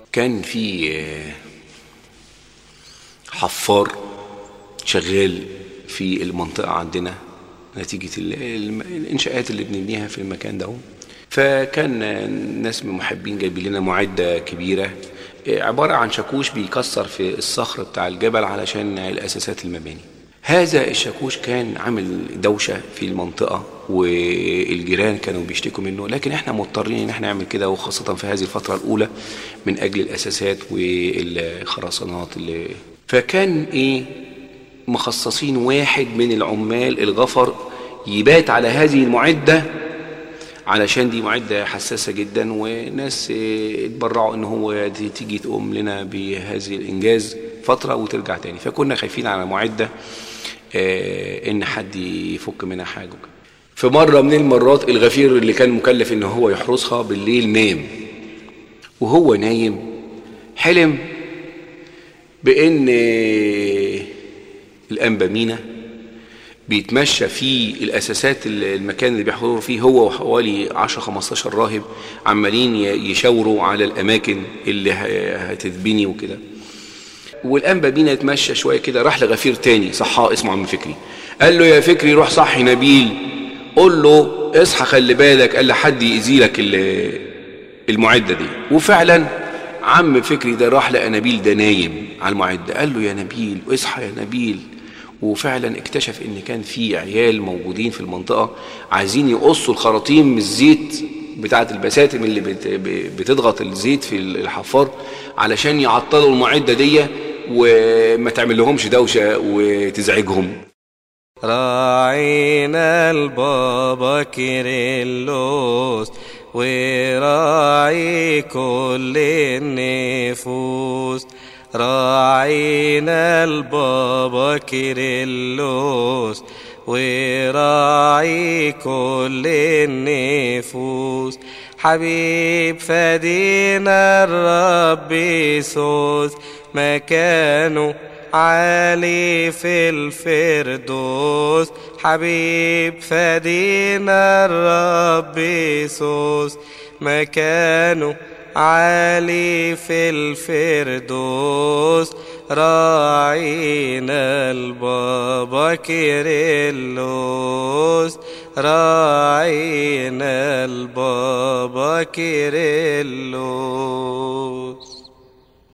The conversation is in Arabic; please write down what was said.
كان في حفار شغال في المنطقة عندنا نتيجة الإنشاءات اللي بنبنيها في المكان ده. فكان ناس من محبين جايبين لنا معدة كبيرة عبارة عن شاكوش بيكسر في الصخر بتاع الجبل علشان الأساسات المباني. هذا الشاكوش كان عامل دوشة في المنطقة والجيران كانوا بيشتكوا منه، لكن احنا مضطرين ان احنا نعمل كده، وخاصة في هذه الفترة الأولى من أجل الأساسات والخرسانات فكان مخصصين واحد من العمال الغفر يبات على هذه المعدة، علشان دي معدة حساسة جدا، وناس اتبرعوا ان هو تيجي تقوم لنا بهذه الانجاز فترة وترجع تاني. فكنا خايفين على معدة ان حد يفك منها حاجة. في مرة من المرات الغفير اللي كان مكلف ان هو يحرسها بالليل نام، وهو نايم حلم بان الأنبا مينا بيتمشى في الأساسات المكان اللي بيحضروا فيه هو وحوالي 10-15 راهب، عمالين يشاوروا على الأماكن اللي هتتبني وكده. والأنبا مينا يتمشى شوية كده، راح لغفير تاني صحاه اسمه عم فكري، قال له: يا فكري روح صحي نبيل، قول له اصحى خلي بالك، قال لحد يأذيلك المعدة دي. وفعلا عم فكري ده راح لقى نبيل ده نايم على المعدة، قال له: يا نبيل اصحى يا نبيل. وفعلا اكتشف ان كان في عيال موجودين في المنطقة عايزين يقصوا الخراطيم من الزيت بتاعة البساتم اللي بتضغط الزيت في الحفار علشان يعطلوا المعدة دي وما تعمل لهمش دوشة وتزعجهم. راعينا البابا كيرلس وراعي كل النفوس، راعينا البابا كيرلس وراعي كل النفوس، حبيب فدينا الرب يسوس، مكانه عالي في الفردوس، حبيب فدينا الرب يسوس، مكانه عالي في الفردوس، راعينا البابا كيرلس، راعينا البابا كيرلس.